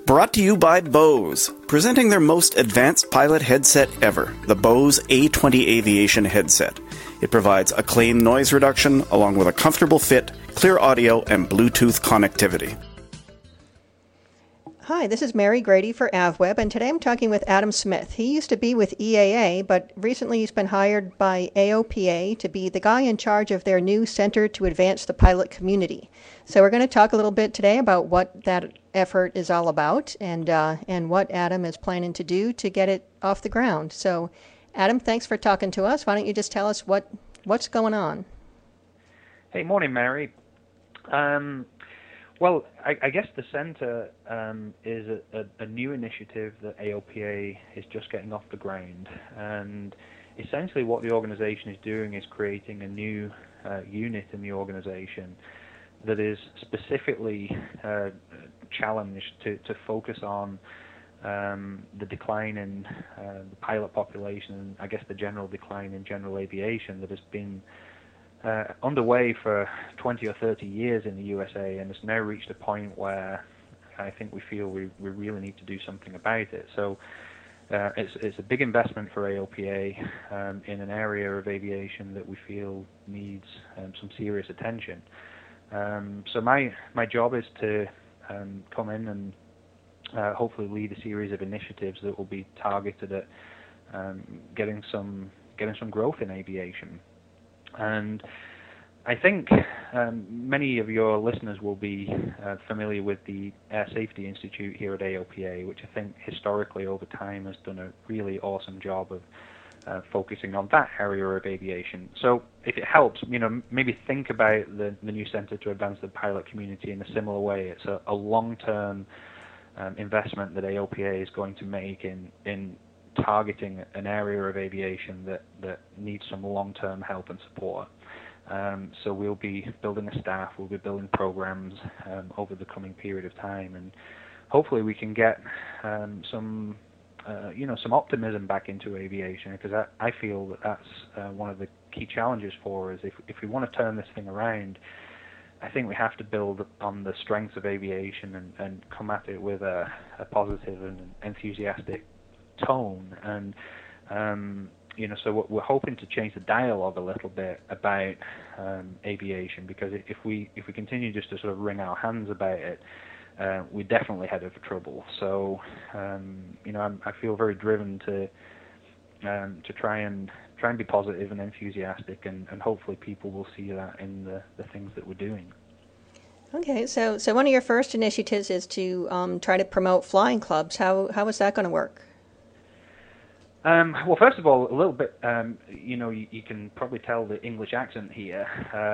Brought to you by Bose, presenting their most advanced pilot headset ever, the Bose A20 Aviation headset. It provides acclaimed noise reduction along with a comfortable fit, clear audio, and Bluetooth connectivity. Hi, this is Mary Grady for AvWeb, and today I'm talking with Adam Smith. He used to be with EAA, but recently he's been hired by AOPA to be the guy in charge of their new Center to Advance the Pilot Community. So we're going to talk a little bit today about what that effort is all about and what Adam is planning to do to get it off the ground. So, Adam, thanks for talking to us. Why don't you just tell us what's going on? Hey, morning, Mary. Well, I guess the Center is a new initiative that AOPA is just getting off the ground, and essentially what the organization is doing is creating a new unit in the organization that is specifically challenged to focus on the decline in the pilot population and I guess the general decline in general aviation that has been underway for 20 or 30 years in the USA, and has now reached a point where I think we feel we really need to do something about it. So it's a big investment for AOPA in an area of aviation that we feel needs some serious attention. So my job is to come in and hopefully lead a series of initiatives that will be targeted at getting some growth in aviation. And I think many of your listeners will be familiar with the Air Safety Institute here at AOPA, which I think historically over time has done a really awesome job of focusing on that area of aviation. So if it helps, maybe think about the new Center to Advance the Pilot Community in a similar way. It's a long-term investment that AOPA is going to make in targeting an area of aviation that needs some long-term help and support. So we'll be building a staff, we'll be building programs over the coming period of time, and hopefully we can get some optimism back into aviation, because I feel that that's one of the key challenges for us. If we want to turn this thing around, I think we have to build on the strengths of aviation and come at it with a positive and enthusiastic tone, and so we're hoping to change the dialogue a little bit about aviation, because if we continue just to sort of wring our hands about it, we're definitely headed for trouble. So I feel very driven to try and be positive and enthusiastic, and hopefully people will see that in the things that we're doing. Okay, so one of your first initiatives is to try to promote flying clubs. How is that going to work? Well, first of all, a little bit, you can probably tell the English accent here,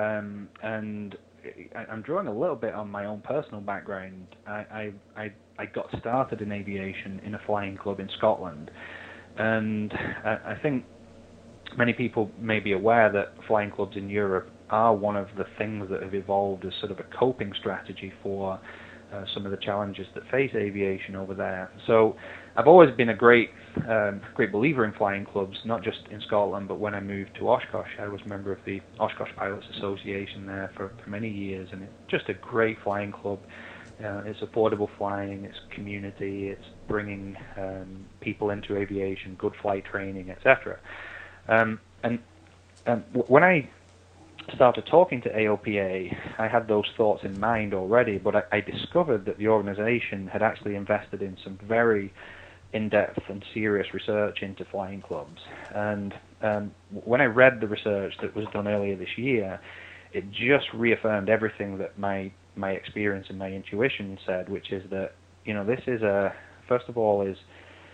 and I'm drawing a little bit on my own personal background. I got started in aviation in a flying club in Scotland, and I think many people may be aware that flying clubs in Europe are one of the things that have evolved as sort of a coping strategy for some of the challenges that face aviation over there. So I've always been a great believer in flying clubs, not just in Scotland, but when I moved to Oshkosh, I was a member of the Oshkosh Pilots Association there for many years, and it's just a great flying club. It's affordable flying, it's community, it's bringing people into aviation, good flight training, etc. And when I started talking to AOPA, I had those thoughts in mind already, but I discovered that the organization had actually invested in some very in-depth and serious research into flying clubs. And when I read the research that was done earlier this year, it just reaffirmed everything that my experience and my intuition said, which is that this is first of all is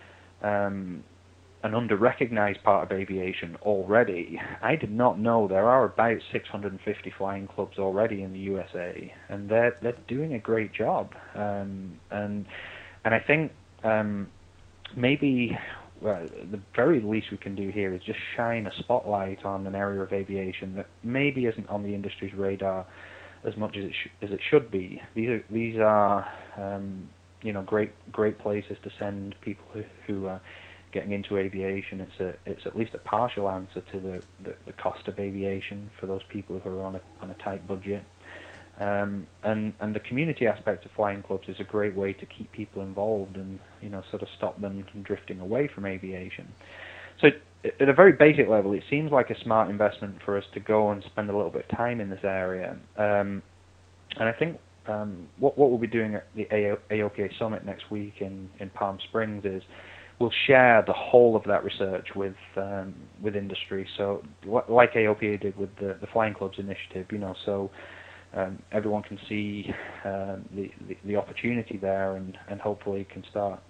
an under-recognized part of aviation already. I did not know there are about 650 flying clubs already in the USA, and they're doing a great job. And I think maybe the very least we can do here is just shine a spotlight on an area of aviation that maybe isn't on the industry's radar as much as it should be. These are great places to send people who are getting into aviation. It's at least a partial answer to the cost of aviation for those people who are on a tight budget. And the community aspect of flying clubs is a great way to keep people involved and sort of stop them from drifting away from aviation. So at a very basic level, it seems like a smart investment for us to go and spend a little bit of time in this area. And I think what we'll be doing at the AOPA Summit next week in Palm Springs is we'll share the whole of that research with industry. So like AOPA did with the Flying Clubs initiative, so everyone can see the opportunity there and hopefully can start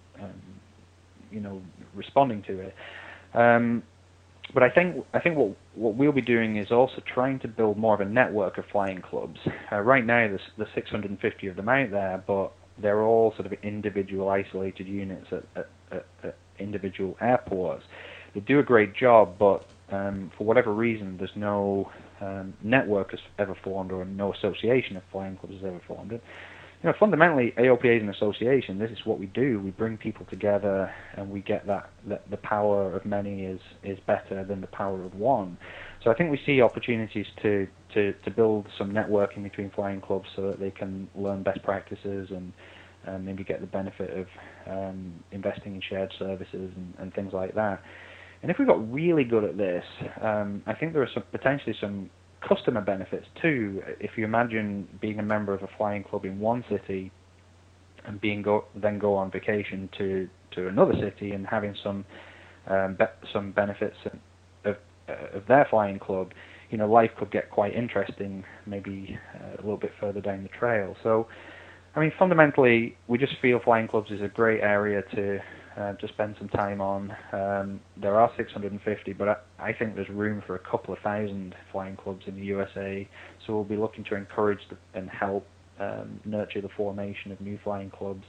responding to it. But I think what we'll be doing is also trying to build more of a network of flying clubs. Right now, there's 650 of them out there, but they're all sort of individual, isolated units at individual airports. They do a great job, but for whatever reason, there's no network has ever formed, or no association of flying clubs has ever formed. Fundamentally, AOPA is an association. This is what we do. We bring people together, and we get that the power of many is better than the power of one. So I think we see opportunities to build some networking between flying clubs so that they can learn best practices and maybe get the benefit of investing in shared services and things like that. And if we got really good at this, I think there are potentially some customer benefits too. If you imagine being a member of a flying club in one city and then go on vacation to another city and having some benefits of their flying club, life could get quite interesting maybe a little bit further down the trail. So I mean, fundamentally, we just feel flying clubs is a great area to spend some time on. There are 650, but I think there's room for a couple of thousand flying clubs in the USA. So we'll be looking to encourage and help nurture the formation of new flying clubs,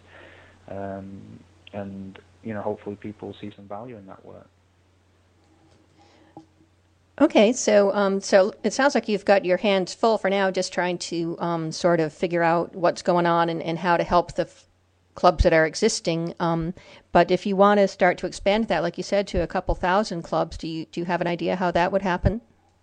and hopefully people see some value in that work. Okay, so so it sounds like you've got your hands full for now, just trying to sort of figure out what's going on and how to help the clubs that are existing. But if you want to start to expand that, like you said, to a couple thousand clubs, do you have an idea how that would happen?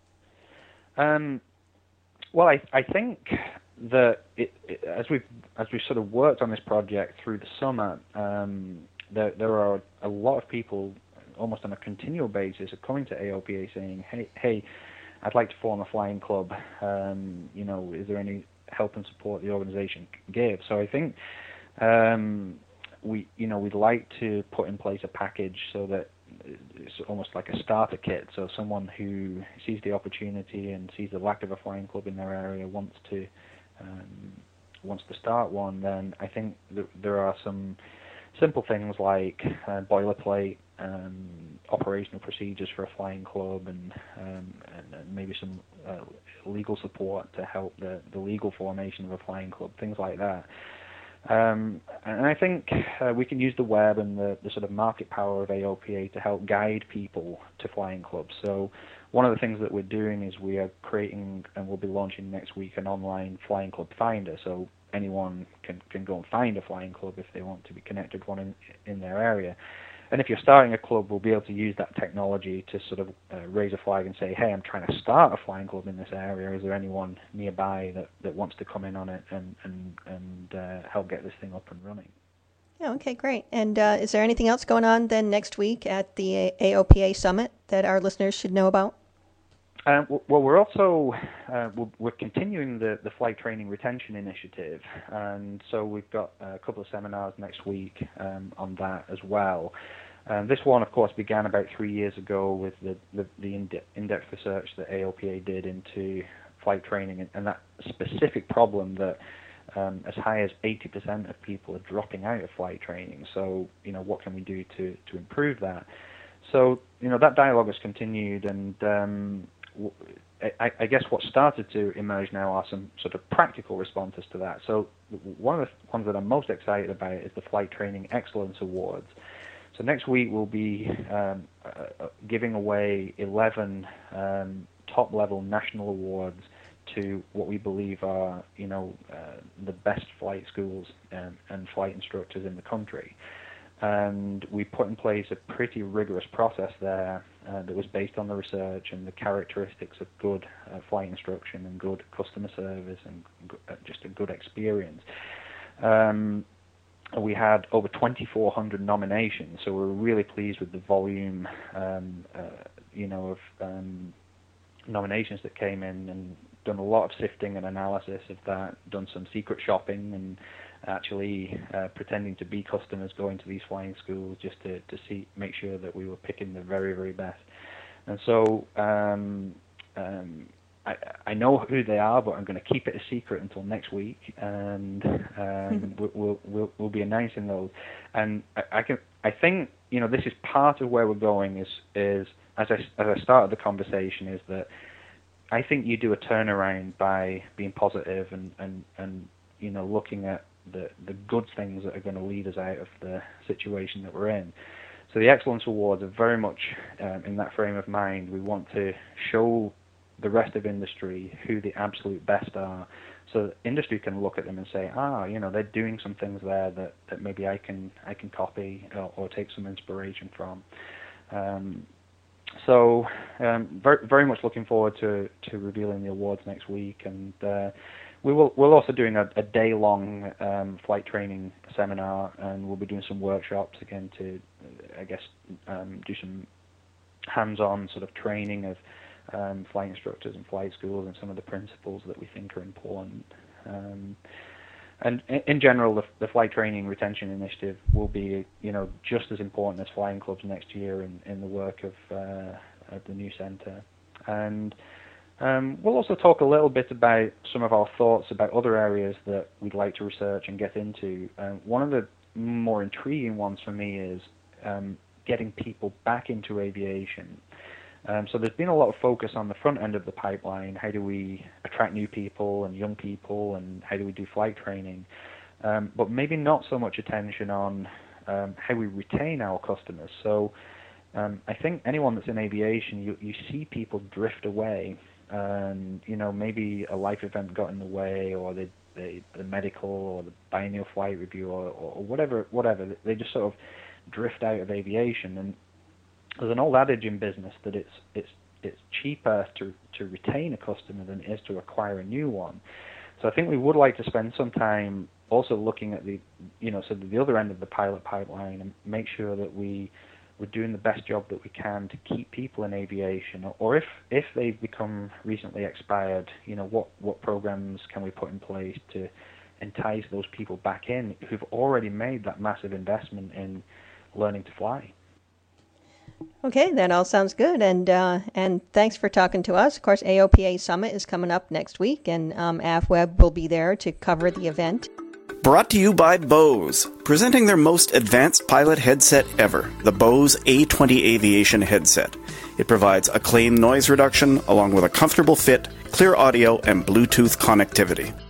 Well, I think that as we sort of worked on this project through the summer, there are a lot of people, almost on a continual basis, are coming to AOPA saying, hey, I'd like to form a flying club. Is there any help and support the organization can give? So I think we'd like to put in place a package so that it's almost like a starter kit. So someone who sees the opportunity and sees the lack of a flying club in their area wants to start one. Then I think there are some simple things like boilerplate, operational procedures for a flying club, and maybe some legal support to help the legal formation of a flying club, things like that. And I think we can use the web and the sort of market power of AOPA to help guide people to flying clubs. So one of the things that we're doing is we are creating, and we'll be launching next week, an online flying club finder. So anyone can go and find a flying club if they want to be connected to one in their area. And if you're starting a club, we'll be able to use that technology to sort of raise a flag and say, hey, I'm trying to start a flying club in this area. Is there anyone nearby that wants to come in on it and help get this thing up and running? Yeah, okay, great. And is there anything else going on then next week at the AOPA Summit that our listeners should know about? Well, we're also we're continuing the flight training retention initiative, and so we've got a couple of seminars next week on that as well. This one, of course, began about 3 years ago with the in-depth research that AOPA did into flight training and that specific problem that as high as 80% of people are dropping out of flight training. So, what can we do to improve that? So, that dialogue has continued, and I guess what started to emerge now are some sort of practical responses to that. So one of the ones that I'm most excited about is the Flight Training Excellence Awards. So next week we'll be giving away 11 top-level national awards to what we believe are, the best flight schools and flight instructors in the country. And we put in place a pretty rigorous process there that was based on the research and the characteristics of good flight instruction and good customer service and just a good experience. We had over 2,400 nominations, so we're really pleased with the volume, of nominations that came in, and done a lot of sifting and analysis of that, done some secret shopping and actually pretending to be customers going to these flying schools just to make sure that we were picking the very, very best. And so I know who they are, but I'm going to keep it a secret until next week, and we'll be announcing those. And I think this is part of where we're going. Is as I started the conversation, is that I think you do a turnaround by being positive and looking at the good things that are going to lead us out of the situation that we're in. So the Excellence Awards are very much in that frame of mind. We want to show the rest of industry who the absolute best are, so that industry can look at them and say, they're doing some things there that maybe I can copy or take some inspiration from. So very, very much looking forward to revealing the awards next week, and we're also doing a day-long flight training seminar, and we'll be doing some workshops again to, do some hands-on sort of training of flight instructors and flight schools and some of the principles that we think are important. And in general, the Flight Training Retention Initiative will be, just as important as flying clubs next year in the work of the new centre. And we'll also talk a little bit about some of our thoughts about other areas that we'd like to research and get into. One of the more intriguing ones for me is getting people back into aviation. So there's been a lot of focus on the front end of the pipeline. How do we attract new people and young people, and how do we do flight training? But maybe not so much attention on how we retain our customers. So I think anyone that's in aviation, you see people drift away, and maybe a life event got in the way, or the medical or the biennial flight review or whatever. They just sort of drift out of aviation. And there's an old adage in business that it's cheaper to retain a customer than it is to acquire a new one. So I think we would like to spend some time also looking at the other end of the pilot pipeline and make sure that we're doing the best job that we can to keep people in aviation, or if they've become recently expired, what programs can we put in place to entice those people back in who've already made that massive investment in learning to fly. Okay, that all sounds good, and thanks for talking to us. Of course, AOPA Summit is coming up next week, and AvWeb will be there to cover the event. Brought to you by Bose, presenting their most advanced pilot headset ever, the Bose A20 Aviation headset. It provides acclaimed noise reduction along with a comfortable fit, clear audio, and Bluetooth connectivity.